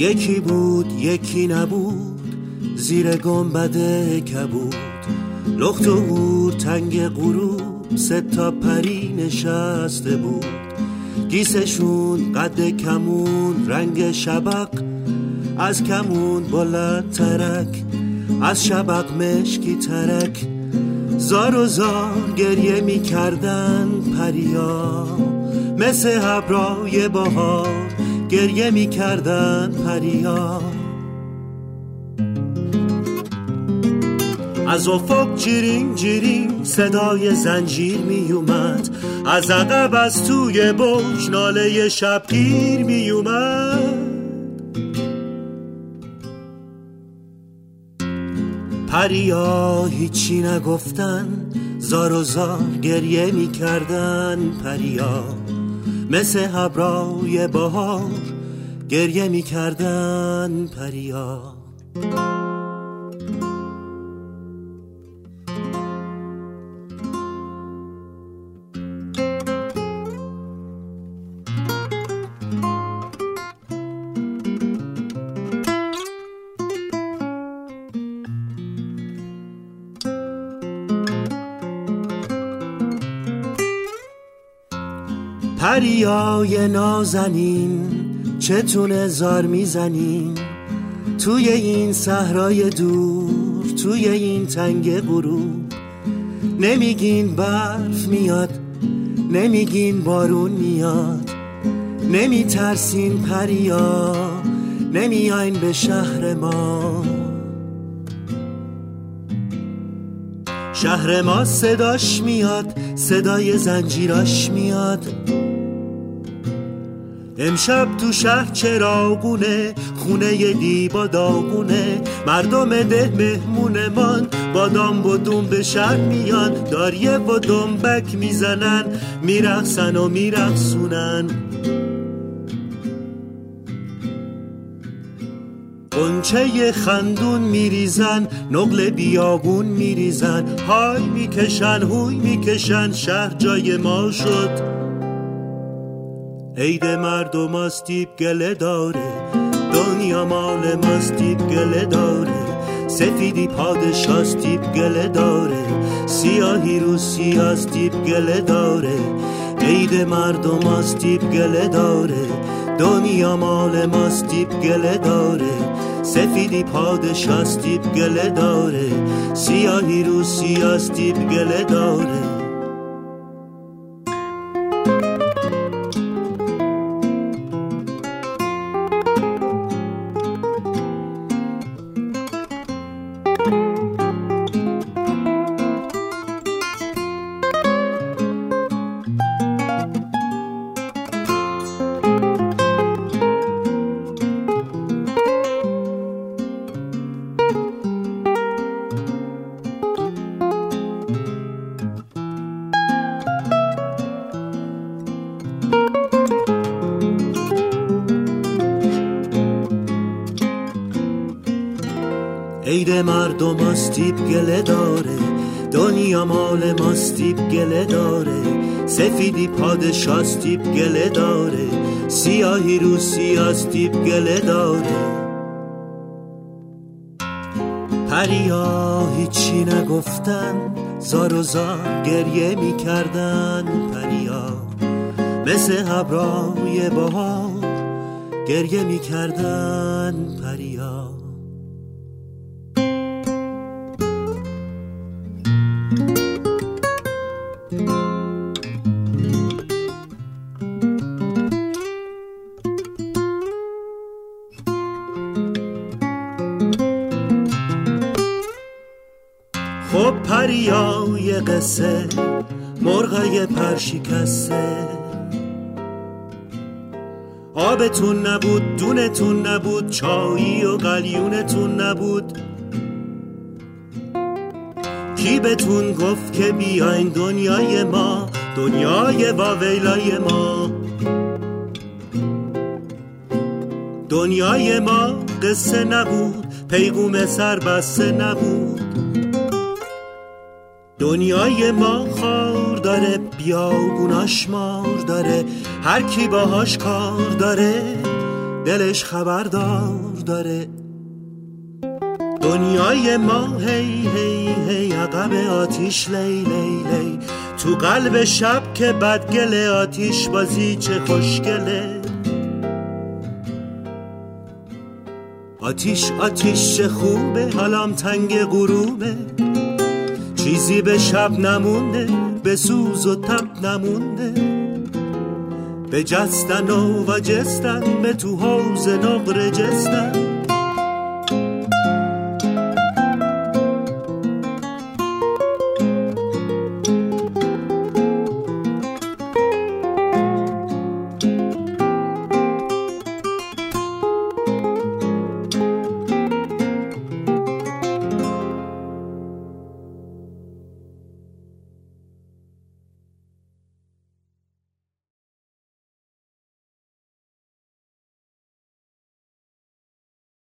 یکی بود یکی نبود، زیر گنبد کبود، لخت و هور تنگ غروب، 3 تا پری نشسته بود. گیسشون قد کمون، رنگ شبق از کمون بلند ترک، از شبق مشکی ترک. زار و زار گریه می کردن پریا، مثل ابرای بهار گریه می کردن پریا. از افق جیرین جیرین صدای زنجیر می اومد، از عقب از توی برج ناله شبگیر می اومد. پریا هیچی نگفتن، زار و زار گریه می کردن پریا، مثل ابرای بهار گریه می کردن پریا. پریای نازنین چتونه زار میزنین، توی این صحرای دور، توی این تنگ غروب. نمیگین برف میاد، نمیگین بارون میاد، نمیترسین پریا، نمیاین به شهر ما. شهر ما صداش میاد، صدای زنجیراش میاد. امشب تو شهر چراغونه، خونه دیبا داغونه، مردم ده مهمونمان با دام و دوم به شهر میان، داریه و دنبک میزنن، میرقصن و میرقصونن. قنچه خندون میریزن، نقل بیابون میریزن، های میکشن هوی میکشن، شهر جای ما شد. عید مردم استیب گله داره، دنیا مال ماستیب گله داره، سفیدی پادشاستیب گله داره، سیاهی رو سیاستیب گله داره. عید مردم استیب گله داره، دنیا مال ماستیب گله داره، سفیدی پادشاستیب گله داره، سیاهی رو سیاستیب گله داره. عید مردم استیب گله داره، دنیا مال ماستیب گله داره، سفیدی پادشاستیب گله داره، سیاهی رو سیاستیب گله داره. پریا هیچی نگفتن، زار و زار گریه می کردن پریا، مثل ابرای بهار گریه می کردن پریا. خب پریا یه قصه، مرغای پرشکسته، آبتون نبود، دونتون نبود، چایی و قلیونتون نبود. کی بهتون گفت که بیاین دنیای ما، دنیای واویلای ما. دنیای ما قصه نبود، پیغوم سربسته نبود. دنیای ما خار داره، بیابوناش مار داره، هر کی باهاش کار داره دلش خبردار داره. دنیای ما هی هی هی عقب آتیش لی لی لی، تو قلب شب که بدگله آتیش بازی چه خوشگله. آتیش آتیش چه خوبه حالام تنگ غروبه، چیزی به شب نمونده به سوز و تب نمونده. به جستن و جستن به تو حوز نقره جستن،